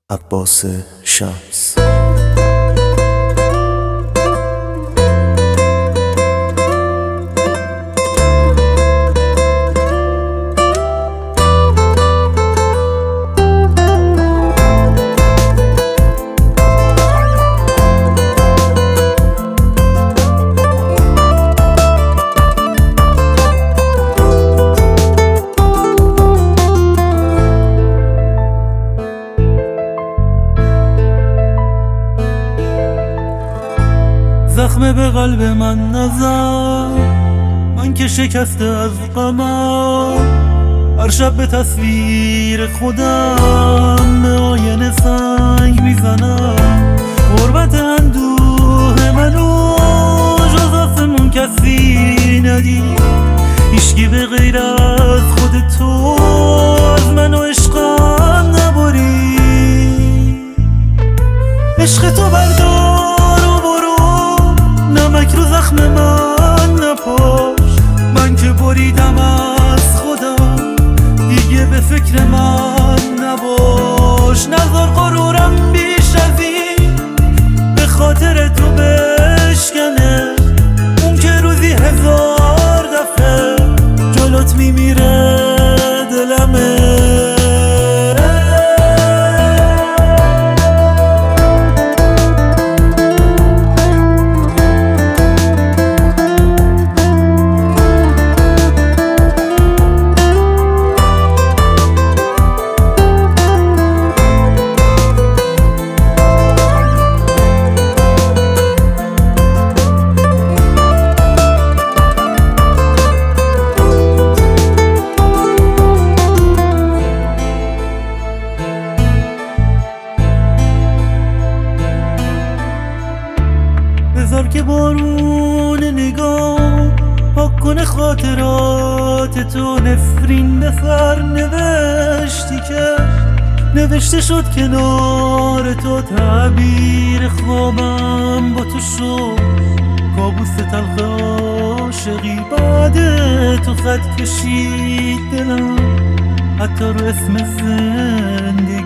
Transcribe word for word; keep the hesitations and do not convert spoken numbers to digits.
عباس شمس. زخم به قلب من نزن، من که شکسته از غمم. هر شب به تصویر خودم به آینه سنگ میزنم. غربت اندوه منو جز آسمون کسی ندید، هیچکی به غیر از خود تو از من و عشقم نبرید. عشق تو بردار و برو، نمک رو زخم من نپاش. من که بریدم از خودم، دیگه به فکر من نباش. نذار غرورم بیش از این به خاطر تو بشکنه، اون که روزی هزار دفعه جلوت میمیره دلمه. بذار که بارون نگاه پاک کنه خاطرات تو. نفرین به سر نوشتی که نوشته شد کنار تو. تعبیر خوابم با تو شد، کابوس تلخ عاشقی. بعد تو خط کشید دلم، حتی رو اسم زندگی.